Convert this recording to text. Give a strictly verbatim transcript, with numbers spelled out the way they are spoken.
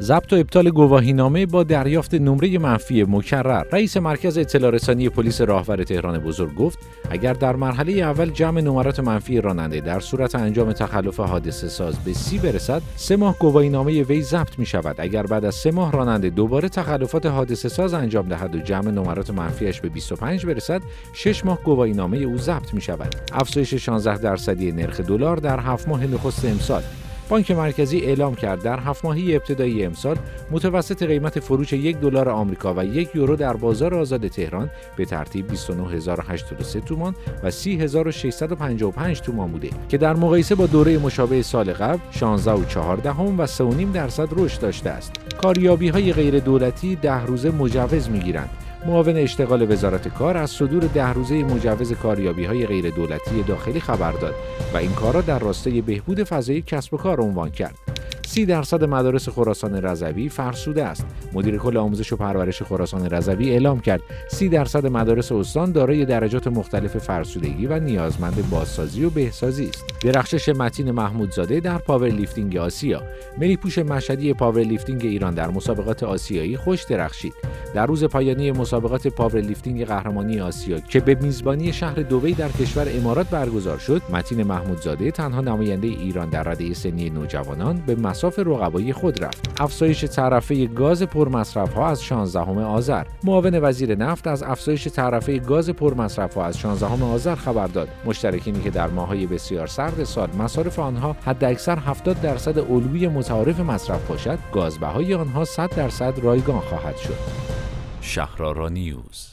ضبط و ابطال گواهینامه با دریافت نمره منفی مکرر. رئیس مرکز اطلاع رسانی پلیس راهور تهران بزرگ گفت اگر در مرحله اول جمع نمرات منفی راننده در صورت انجام تخلف حادثه ساز به سی برسد، سه ماه گواهینامه وی ضبط می شود. اگر بعد از سه ماه راننده دوباره تخلفات حادثه ساز انجام دهد و جمع نمرات منفیش به بیست و پنج برسد، شش ماه گواهینامه او ضبط می شود. افزایش شانزده درصدی نرخ دلار در هفت ماه نخست امسال. بانک مرکزی اعلام کرد در هفت ماهه ابتدایی امسال متوسط قیمت فروش یک دلار آمریکا و یک یورو در بازار آزاد تهران به ترتیب بیست و نه هزار و هشتاد و سه تومان و سی هزار و ششصد و پنجاه و پنج تومان بوده که در مقایسه با دوره مشابه سال قبل شانزده و چهار دهم و سه و نیم درصد رشد داشته است. کاریابی‌های غیر دولتی ده روزه مجوز می‌گیرند. معاون اشتغال وزارت کار از صدور ده روزه مجوز کاریابی‌های غیر دولتی داخلی خبر داد و این کارا در راستای بهبود فضای کسب و کار عنوان کرد. سی درصد مدارس خراسان رضوی فرسوده است. مدیر کل آموزش و پرورش خراسان رضوی اعلام کرد سی درصد مدارس استان دارای درجات مختلف فرسودگی و نیازمند بازسازی و بهسازی است. درخشش متین محمودزاده در پاورلیفتینگ آسیا. ملی‌پوش مشهدی پاورلیفتینگ ایران در مسابقات آسیایی خوش درخشید. در روز پایانی مسابقات پاورلیفتینگ قهرمانی آسیا که به میزبانی شهر دبی در کشور امارات برگزار شد، متین محمودزاده تنها نماینده ایران در رده سنی نوجوانان به مصاف رقبای خود رفت. افزایش تعرفه گاز پرمصرف‌ها از شانزدهم آذر. معاون وزیر نفت از افزایش تعرفه گاز پرمصرف‌ها از شانزدهم آذر خبر داد. مشترکینی که در ماه‌های بسیار سرد سال مصارف آنها حداکثر هفتاد درصد الگوی متعارف مصرف باشد، گازبهای آنها صد درصد رایگان خواهد شد. شهرآرا نیوز.